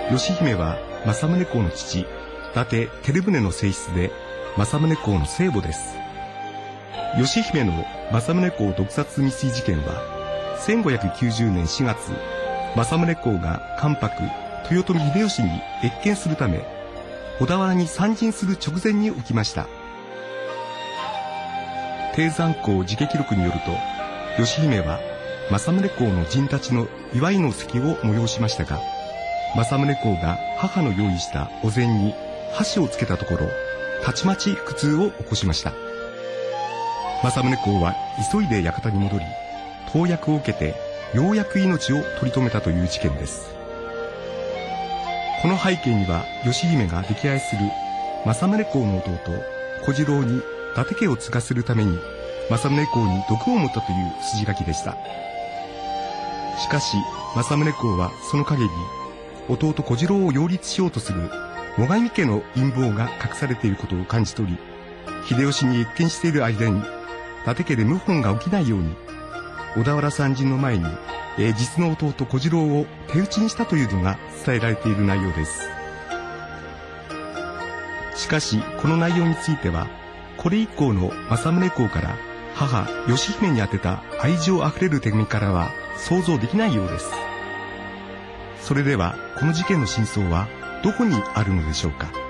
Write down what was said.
義姫は政宗公の父、伊達照宗の正室で、政宗公の生母です。義姫の政宗公毒殺未遂事件は、1590年4月、政宗公が関白、豊臣秀吉に謁見するため、小田原に参陣する直前に起きました。定山公自家記録によると、義姫は政宗公の陣たちの祝いの席を催しましたが、政宗公が母の用意したお膳に箸をつけたところ、たちまち腹痛を起こしました。政宗公は急いで館に戻り、投薬を受けてようやく命を取り留めたという事件です。この背景には、義姫が溺愛する政宗公の弟小次郎に伊達家を継がせるために政宗公に毒を持ったという筋書きでした。しかし政宗公はその陰に弟小次郎を擁立しようとする最上家の陰謀が隠されていることを感じ取り、秀吉に謁見している間に伊達家で謀反が起きないように小田原参陣の前に実の弟小次郎を手討ちにしたというのが伝えられている内容です。しかしこの内容については、これ以降の政宗公から母義姫に宛てた愛情あふれる手紙からは想像できないようです。それではこの事件の真相はどこにあるのでしょうか。